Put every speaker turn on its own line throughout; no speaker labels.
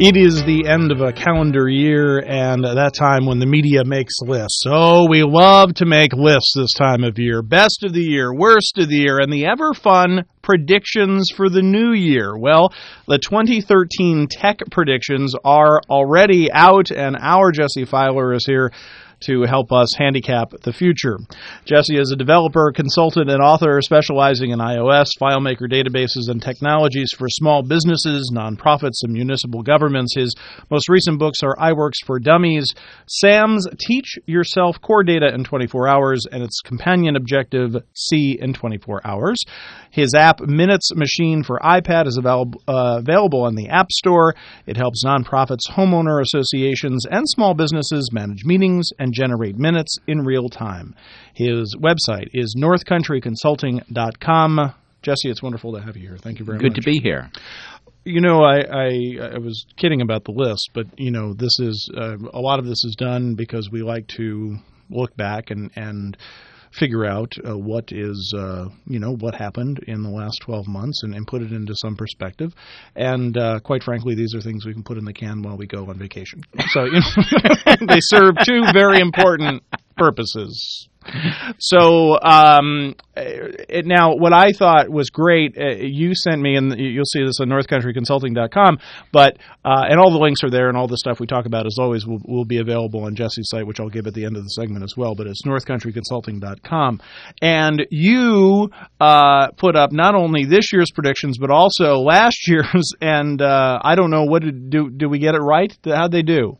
It is the end of a calendar year, and that time when the media makes lists. Oh, we love to make lists this time of year. Best of the year, worst of the year, and the ever-fun predictions for the new year. Well, the 2013 tech predictions are already out, and our Jesse Filer is here to help us handicap the future. Jesse is a developer, consultant, and author specializing in iOS, FileMaker databases, and technologies for small businesses, nonprofits, and municipal governments. His most recent books are iWorks for Dummies, SAM's Teach Yourself Core Data in 24 Hours, and its companion objective, C in 24 Hours. His app, Minutes Machine for iPad, is available in the App Store. It helps nonprofits, homeowner associations, and small businesses manage meetings and generate minutes in real time. His website is northcountryconsulting.com. Jesse, it's wonderful to have you here. Thank you very much.
Good to be here.
You know, I was kidding about the list, but, you know, this is a lot of this is done because we like to look back and figure out what is, what happened in the last 12 months and put it into some perspective. And quite frankly, these are things we can put in the can while we go on vacation. So they serve two very important purposes. So now what I thought was great, you sent me, and you'll see this on northcountryconsulting.com, but and all the links are there, and all the stuff we talk about, as always, will be available on Jesse's site, which I'll give at the end of the segment as well, but it's northcountryconsulting.com. And you put up not only this year's predictions, but also last year's, and I don't know, do we get it right? How'd they do?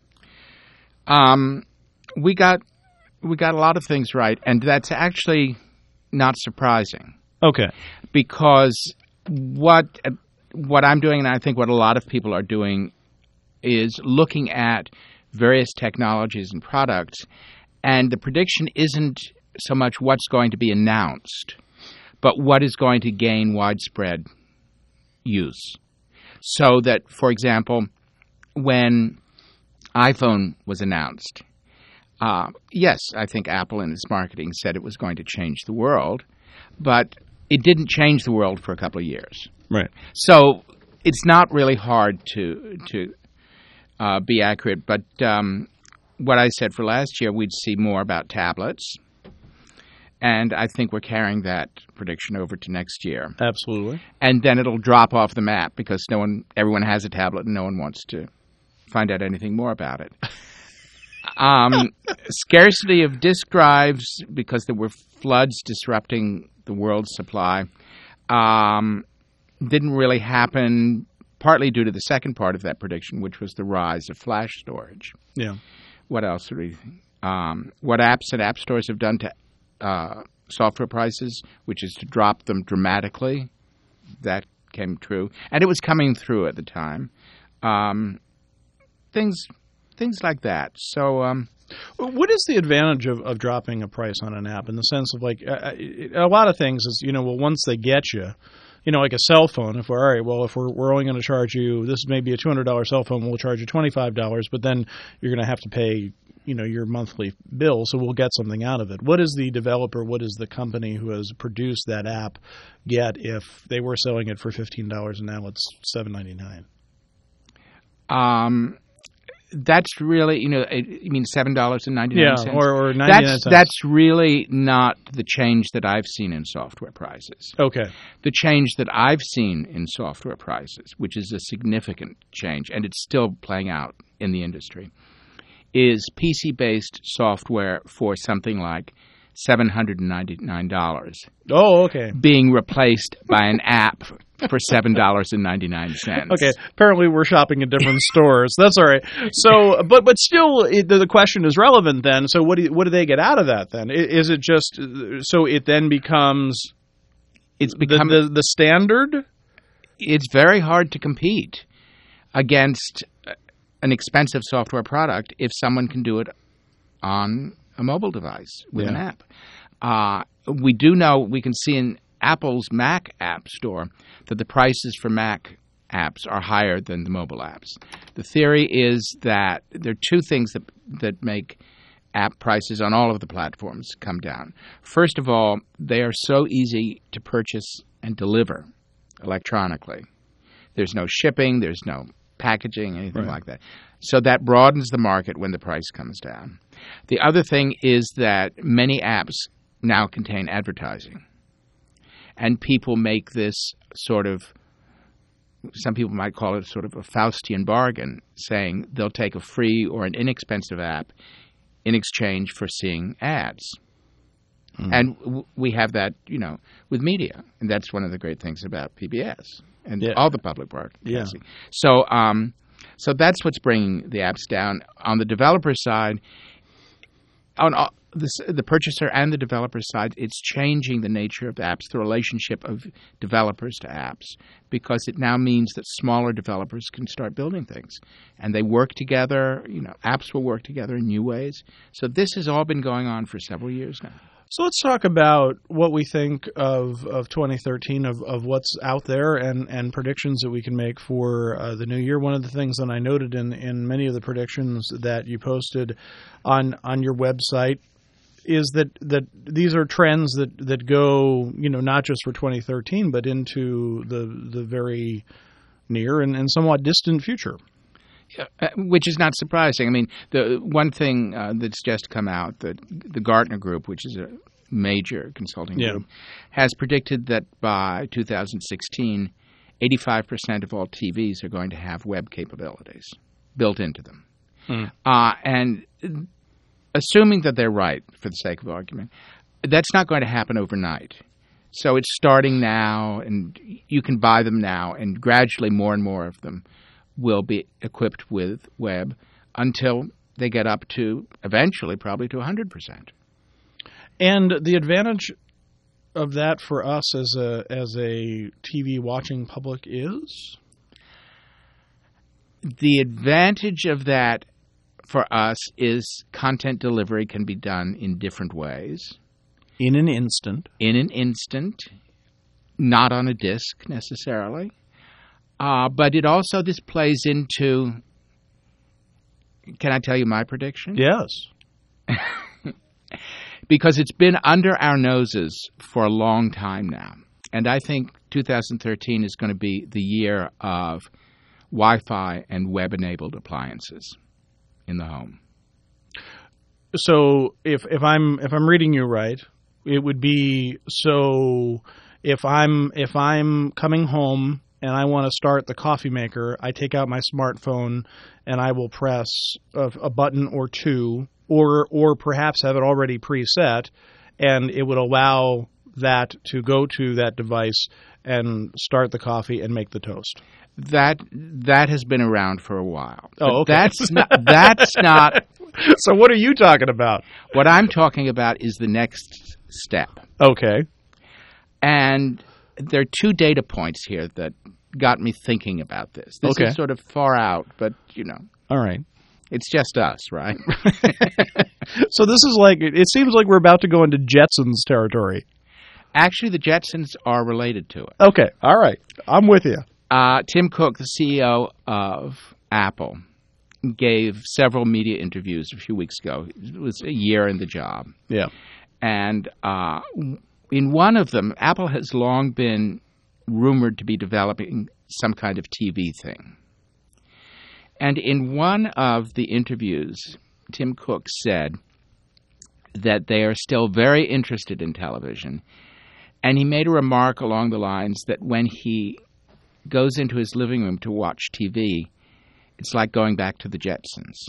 We got a lot of things right, and that's actually not surprising.
Okay.
Because what I'm doing, and I think what a lot of people are doing, is looking at various technologies and products, and the prediction isn't so much what's going to be announced, but what is going to gain widespread use. So that, for example, when iPhone was announced, yes, I think Apple in its marketing said it was going to change the world, but it didn't change the world for a couple of years.
Right.
So it's not really hard to be accurate. But what I said for last year, we'd see more about tablets, and I think we're carrying that prediction over to next year.
Absolutely.
And then it'll drop off the map because everyone has a tablet and no one wants to find out anything more about it. Scarcity of disk drives because there were floods disrupting the world's supply didn't really happen, partly due to the second part of that prediction, which was the rise of flash storage.
Yeah.
What else? What apps and app stores have done to software prices, which is to drop them dramatically. That came true. And it was coming through at the time. Things like that. So,
what is the advantage of dropping a price on an app in the sense of, like, a lot of things is, once they get you, like a cell phone, if we're only going to charge you, this may be a $200 cell phone, we'll charge you $25, but then you're going to have to pay, your monthly bill, so we'll get something out of it. What is the developer, what is the company who has produced that app get if they were selling it for $15 and now it's $7.99?
That's really, you mean $7.99?
Yeah, or 99 cents.
That's really not the change that I've seen in software prices.
Okay.
The change that I've seen in software prices, which is a significant change, and it's still playing out in the industry, is PC-based software for something like $799.
Oh, okay.
Being replaced by an app for $7.99.
Okay. Apparently, we're shopping at different stores. That's all right. So, but still, the question is relevant. Then, so what do they get out of that? Then, is it just so it then becomes the standard?
It's very hard to compete against an expensive software product if someone can do it on a mobile device with an app. We do know, we can see in Apple's Mac App Store that the prices for Mac apps are higher than the mobile apps. The theory is that there are two things that make app prices on all of the platforms come down. First of all, they are so easy to purchase and deliver electronically. There's no shipping, there's no packaging, anything like that. So that broadens the market when the price comes down. The other thing is that many apps now contain advertising. And people make this sort of, some people might call it sort of a Faustian bargain, saying they'll take a free or an inexpensive app in exchange for seeing ads. And we have that, with media. And that's one of the great things about PBS and all the public broadcasting. So so that's what's bringing the apps down. On the developer side, on the purchaser and the developer side, it's changing the nature of apps, the relationship of developers to apps, because it now means that smaller developers can start building things. And they work together. Apps will work together in new ways. So this has all been going on for several years now.
So let's talk about what we think of 2013, of what's out there and predictions that we can make for the new year. One of the things that I noted in many of the predictions that you posted on your website is that these are trends that go, not just for 2013, but into the very near and somewhat distant future.
Which is not surprising. I mean, the one thing that's just come out, the Gartner Group, which is a major consulting group, has predicted that by 2016, 85% of all TVs are going to have web capabilities built into them. And assuming that they're right, for the sake of argument, that's not going to happen overnight. So it's starting now, and you can buy them now, and gradually more and more of them will be equipped with web until they get up to, eventually, probably to 100%.
And the advantage of that for us as a TV watching public is?
The advantage of that for us is content delivery can be done in different ways.
In an instant.
Not on a disk necessarily. But it also, this plays into, can I tell you my prediction?
Yes.
Because it's been under our noses for a long time now. And I think 2013 is going to be the year of Wi-Fi and web-enabled appliances in the home.
So if I'm reading you right, it would be, so if I'm coming home and I want to start the coffee maker, I take out my smartphone and I will press a button or two, or perhaps have it already preset, and it would allow that to go to that device and start the coffee and make the toast.
That has been around for a while.
Oh, okay.
That's not.
So what are you talking about?
What I'm talking about is the next step.
Okay.
And there are two data points here that got me thinking about this. This is sort of far out, but,
All right.
It's just us, right?
So this is like, it seems like we're about to go into Jetsons territory.
Actually, the Jetsons are related to it.
Okay. All right. I'm with you.
Tim Cook, the CEO of Apple, gave several media interviews a few weeks ago. It was a year in the job.
Yeah.
And in one of them, Apple has long been rumored to be developing some kind of TV thing. And in one of the interviews, Tim Cook said that they are still very interested in television. And he made a remark along the lines that when he goes into his living room to watch TV, it's like going back to the Jetsons.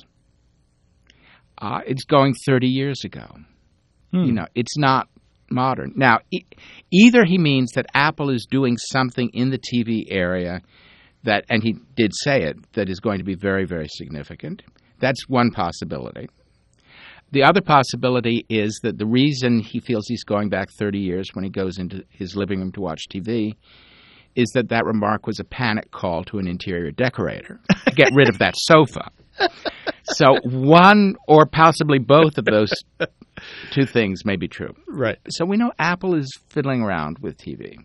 It's going 30 years ago. It's not modern. Now, either he means that Apple is doing something in the TV area that, and he did say it, that is going to be very, very significant. That's one possibility. The other possibility is that the reason he feels he's going back 30 years when he goes into his living room to watch TV is that remark was a panic call to an interior decorator to get rid of that sofa. So one or possibly both of those two things may be true.
Right.
So we know Apple is fiddling around with TV.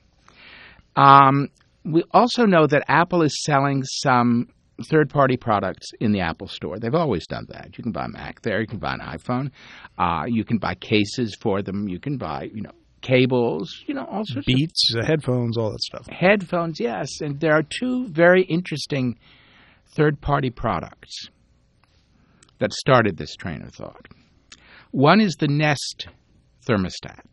We also know that Apple is selling some third-party products in the Apple Store. They've always done that. You can buy a Mac there. You can buy an iPhone. You can buy cases for them. You can buy, cables, all sorts of
Beats, headphones, all that stuff.
Headphones, yes. And there are two very interesting third-party products that started this train of thought. One is the Nest thermostat.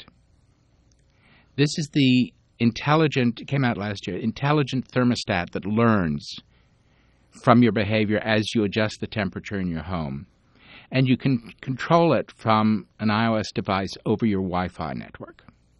This is the intelligent, it came out last year, intelligent thermostat that learns from your behavior as you adjust the temperature in your home. And you can control it from an iOS device over your Wi-Fi network.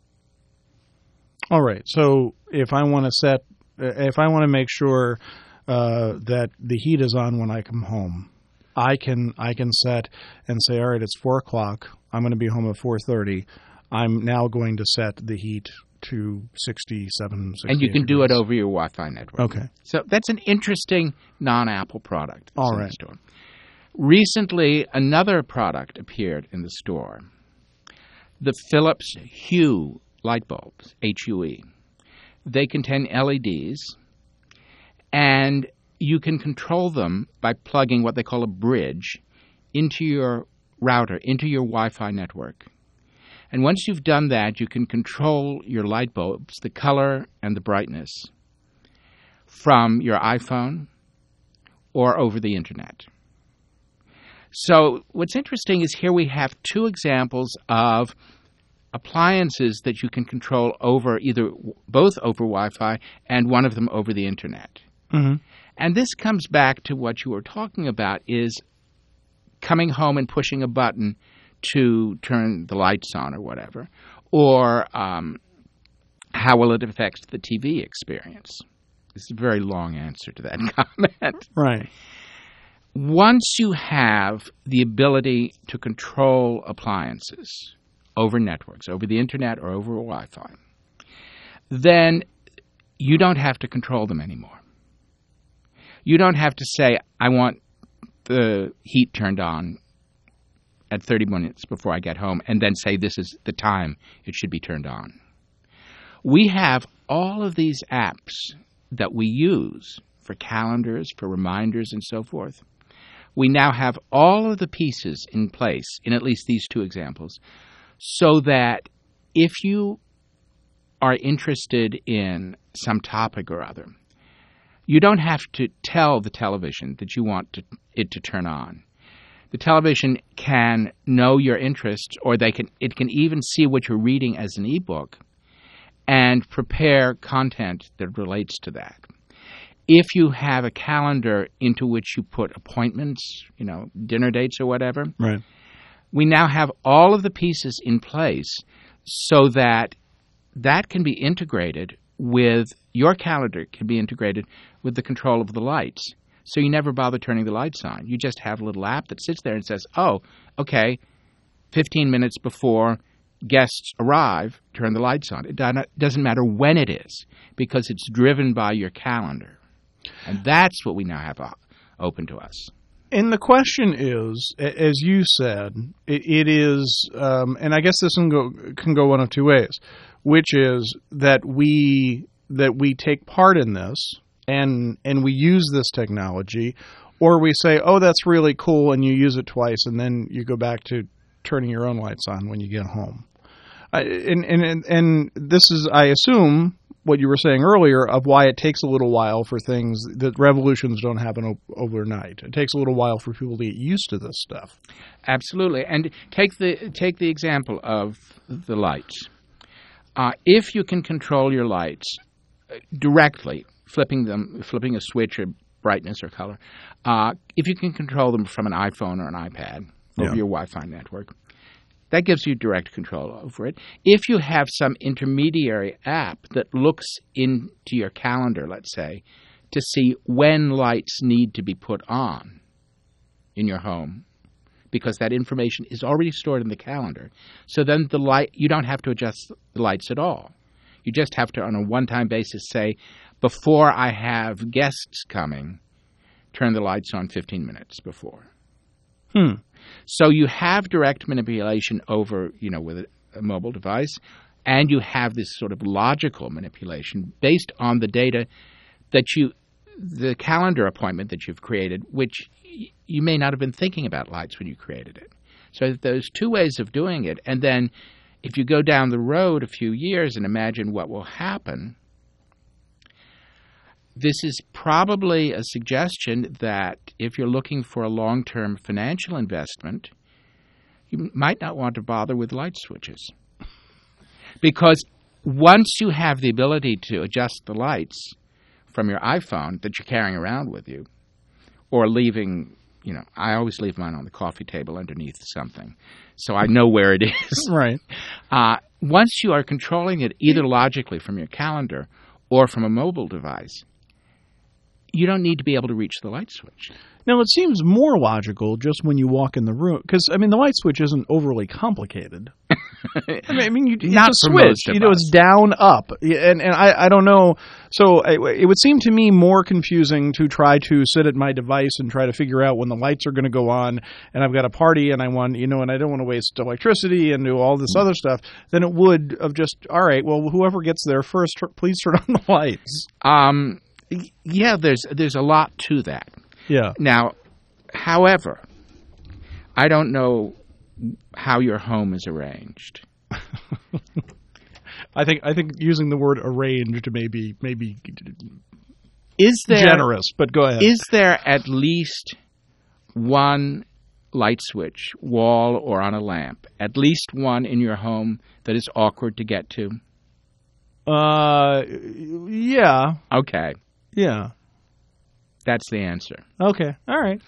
All right. So if I want to make sure that the heat is on when I come home, I can set and say, all right, it's 4:00. I'm going to be home at 4:30. I'm now going to set the heat to 67, 68
And you can do
degrees.
it over your Wi-Fi network.
Okay.
So that's an interesting non-Apple product.
All
in
right.
the store. Recently, another product appeared in the store. The Philips Hue light bulbs, HUE. They contain LEDs, and you can control them by plugging what they call a bridge into your router, into your Wi-Fi network. And once you've done that, you can control your light bulbs, the color and the brightness, from your iPhone or over the Internet. So what's interesting is here we have two examples of appliances that you can control over both over Wi-Fi and one of them over the Internet.
Mm-hmm.
And this comes back to what you were talking about, is coming home and pushing a button to turn the lights on or whatever, or how will it affect the TV experience? This is a very long answer to that comment.
Right.
Once you have the ability to control appliances over networks, over the Internet or over Wi-Fi, then you don't have to control them anymore. You don't have to say, I want the heat turned on at 30 minutes before I get home, and then say this is the time it should be turned on. We have all of these apps that we use for calendars, for reminders, and so forth. We now have all of the pieces in place, in at least these two examples, so that if you are interested in some topic or other, you don't have to tell the television that you want it to turn on. The television can know your interests, or it can even see what you're reading as an ebook and prepare content that relates to that. If you have a calendar into which you put appointments, dinner dates or whatever,
Right.
we now have all of the pieces in place so that can be integrated with your calendar, can be integrated with the control of the lights. So you never bother turning the lights on. You just have a little app that sits there and says, oh, okay, 15 minutes before guests arrive, turn the lights on. It doesn't matter when it is, because it's driven by your calendar. And that's what we now have open to us.
And the question is, as you said, it is, and I guess this can go one of two ways, which is that we take part in this and we use this technology, or we say, oh, that's really cool, and you use it twice, and then you go back to turning your own lights on when you get home. And this is, I assume, what you were saying earlier of why it takes a little while for things, that revolutions don't happen overnight. It takes a little while for people to get used to this stuff.
Absolutely. And take the example of the lights. If you can control your lights directly, flipping a switch or brightness or color, if you can control them from an iPhone or an iPad over your Wi-Fi network, that gives you direct control over it. If you have some intermediary app that looks into your calendar, let's say, to see when lights need to be put on in your home, because that information is already stored in the calendar, so then you don't have to adjust the lights at all. You just have to, on a one-time basis, say, before I have guests coming, turn the lights on 15 minutes before. So you have direct manipulation over, with a mobile device, and you have this sort of logical manipulation based on the data that the calendar appointment that you've created, which you may not have been thinking about lights when you created it. So there's two ways of doing it. And then if you go down the road a few years and imagine what will happen, this is probably a suggestion that if you're looking for a long-term financial investment, you might not want to bother with light switches. Because once you have the ability to adjust the lights from your iPhone that you're carrying around with you, or leaving, I always leave mine on the coffee table underneath something, so I know where it is.
Right.
Once you are controlling it either logically from your calendar or from a mobile device, you don't need to be able to reach the light switch.
Now, it seems more logical just when you walk in the room, because, the light switch isn't overly complicated. It's
Not
a
for
switch.
most of us.
It's down, up. And I don't know. So it would seem to me more confusing to try to sit at my device and try to figure out when the lights are going to go on, and I've got a party, and I want, and I don't want to waste electricity and do all this other stuff, than it would of just, all right, well, whoever gets there first, please turn on the lights.
Yeah, there's a lot to that.
Yeah.
Now, however, I don't know how your home is arranged.
I think using the word arranged may be
Is there
generous, but go ahead.
Is there at least one light switch, wall or on a lamp, at least one in your home that is awkward to get to?
Yeah.
Okay.
Yeah.
That's the answer.
Okay. All right.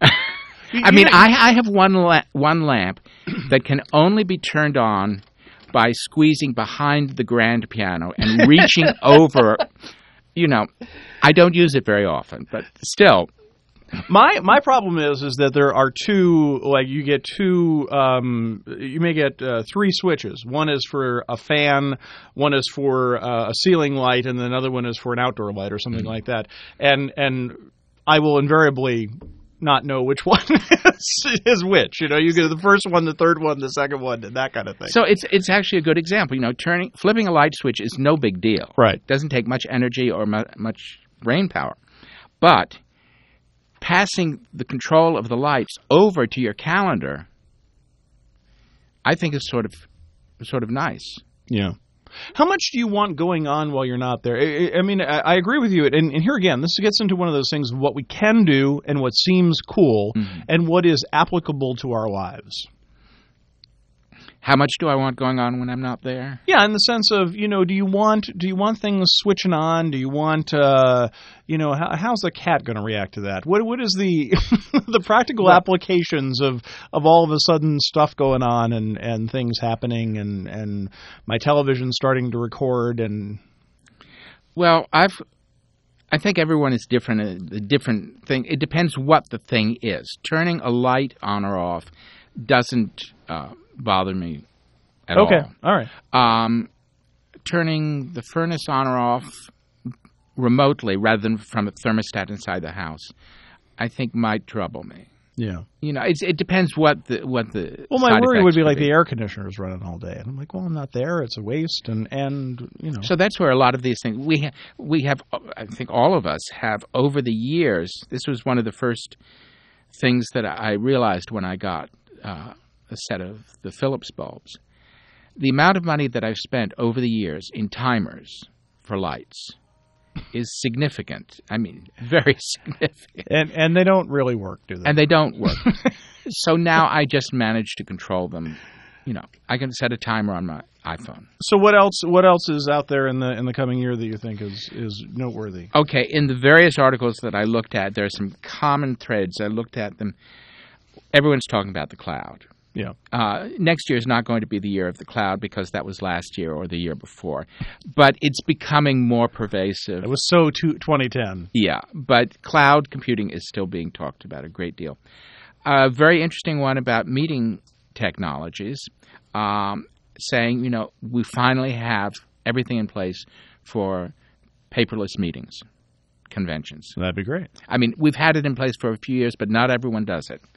I have one lamp that can only be turned on by squeezing behind the grand piano and reaching over. I don't use it very often, but still.
My problem is that there are two, you get two, you may get three switches. One is for a fan, one is for a ceiling light, and another one is for an outdoor light or something like that. And I will invariably not know which one is which. You get the first one, the third one, the second one, and that kind of thing.
So it's actually a good example. Flipping a light switch is no big deal.
Right.
It doesn't take much energy or much brain power. But passing the control of the lights over to your calendar, I think is sort of nice.
Yeah. How much do you want going on while you're not there? I agree with you. And here again, this gets into one of those things of what we can do and what seems cool and what is applicable to our lives.
How much do I want going on when I'm not there?
Yeah, in the sense of, do you want things switching on? Do you want, how's the cat going to react to that? What is the the practical applications of all of a sudden stuff going on and things happening and my television starting to record and?
Well, I think everyone is different. A different thing. It depends what the thing is. Turning a light on or off doesn't bother me at all.
Okay, all right.
Turning the furnace on or off remotely rather than from a thermostat inside the house, I think might trouble me.
Yeah.
It depends what the
Well, my worry would be like the air conditioner is running all day, and I'm like, well, I'm not there. It's a waste, and.
So that's where a lot of these things we have. I think all of us have over the years. This was one of the first things that I realized when I got a set of the Philips bulbs. The amount of money that I've spent over the years in timers for lights is significant. I mean, very significant.
And they don't really work, do they?
And they don't work. So now I just manage to control them. I can set a timer on my iPhone.
So what else is out there in the coming year that you think is noteworthy?
Okay, in the various articles that I looked at, there are some common threads. I looked at them. Everyone's talking about the cloud.
Yeah.
Next year is not going to be the year of the cloud because that was last year or the year before. But it's becoming more pervasive.
It was so 2010.
Yeah, but cloud computing is still being talked about a great deal. A very interesting one about meeting technologies, saying, we finally have everything in place for paperless meetings, conventions.
That'd be great.
I mean, we've had it in place for a few years, but not everyone does it.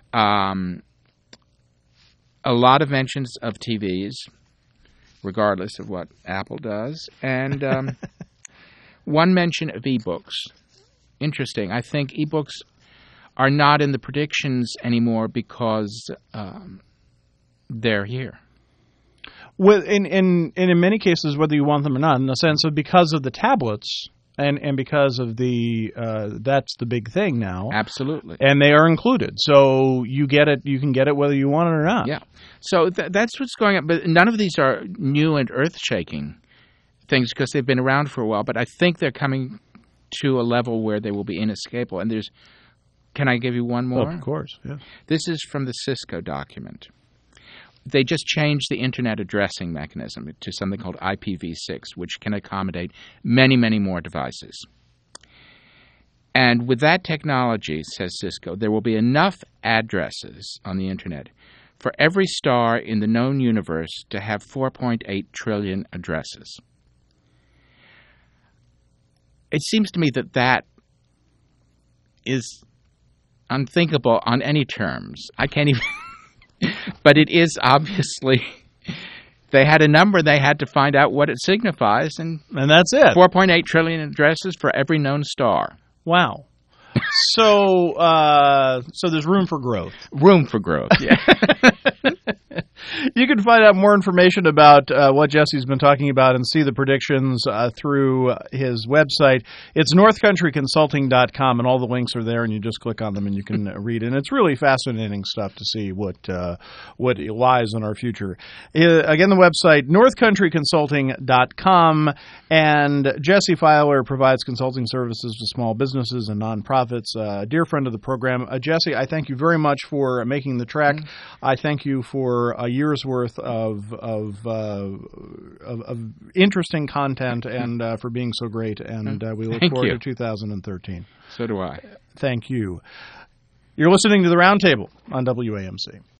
A lot of mentions of TVs, regardless of what Apple does, and one mention of ebooks. Interesting. I think ebooks are not in the predictions anymore because they're here.
Well, in many cases, whether you want them or not, in the sense of because of the tablets, And because of that's the big thing now.
Absolutely.
And they are included. So you get it. You can get it whether you want it or not.
Yeah. So that's what's going on. But none of these are new and earth-shaking things because they've been around for a while. But I think they're coming to a level where they will be inescapable. And can I give you one more?
Of course, yeah.
This is from the Cisco document. They just changed the Internet addressing mechanism to something called IPv6, which can accommodate many, many more devices. And with that technology, says Cisco, there will be enough addresses on the Internet for every star in the known universe to have 4.8 trillion addresses. It seems to me that is unthinkable on any terms. I can't even... But it is obviously, they had a number, they had to find out what it signifies, and
that's it.
4.8 trillion addresses for every known star.
Wow. So there's room for growth.
Room for growth, yeah.
You can find out more information about what Jesse's been talking about and see the predictions through his website. It's northcountryconsulting.com, and all the links are there, and you just click on them and you can read it. And it's really fascinating stuff to see what lies in our future. Again, the website, northcountryconsulting.com, and Jesse Filer provides consulting services to small businesses and nonprofits. A dear friend of the program. Jesse, I thank you very much for making the trek. I thank you for a year's worth of interesting content and for being so great. And we look forward to 2013.
So do I.
Thank you. You're listening to The Roundtable on WAMC.